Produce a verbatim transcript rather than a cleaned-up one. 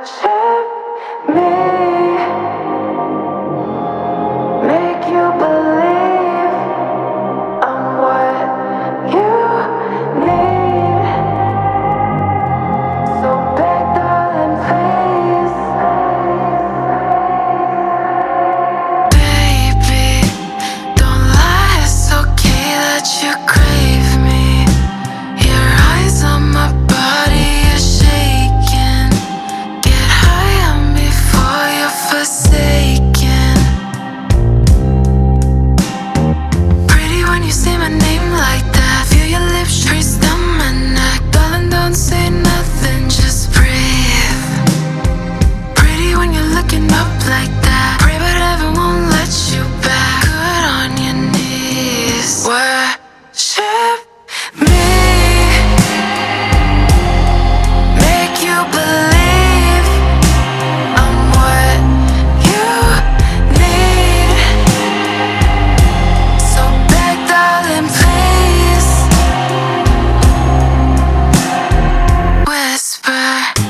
Worship me, make you believe I'm what you need. So beg, darling, please. Baby, don't lie, it's okay that you crave me. Your eyes on my body are shaking. Get high on me before you're forsaken. Pretty when you say my name like that. Feel your lips trace down my neck. Darling, don't say nothing, just breathe. Pretty when you're looking up like that. Pray but heaven won't let you back. Good on your knees. Worship me, make you believe I'm what you need. So beg, darling, please. Whisper.